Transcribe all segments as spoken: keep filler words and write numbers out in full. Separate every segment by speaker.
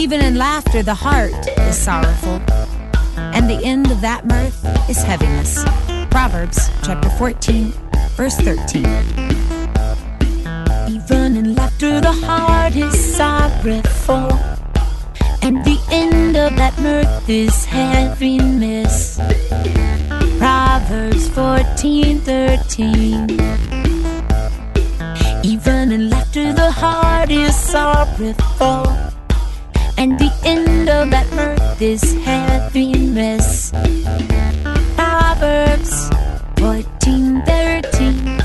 Speaker 1: Even in laughter the heart is sorrowful, and the end of that mirth is heaviness. Proverbs chapter fourteen, verse thirteen. Even in laughter the heart is sorrowful, and the end of that mirth is heaviness. Proverbs fourteen, thirteen. Even in laughter the heart is sorrowful, and the end of that mirth is heaviness. Proverbs fourteen, thirteen.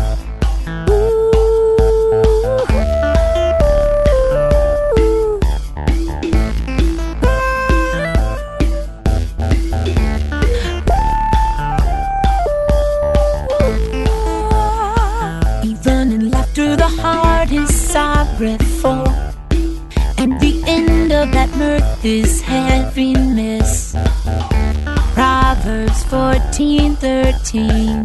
Speaker 1: Even in laughter the heart is sorrowful, and the end of that mirth is heaviness. Proverbs fourteen, thirteen.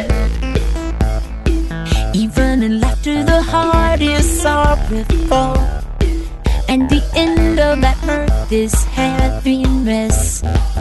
Speaker 1: Even in laughter the heart is sorrowful, and the end of that mirth is heaviness.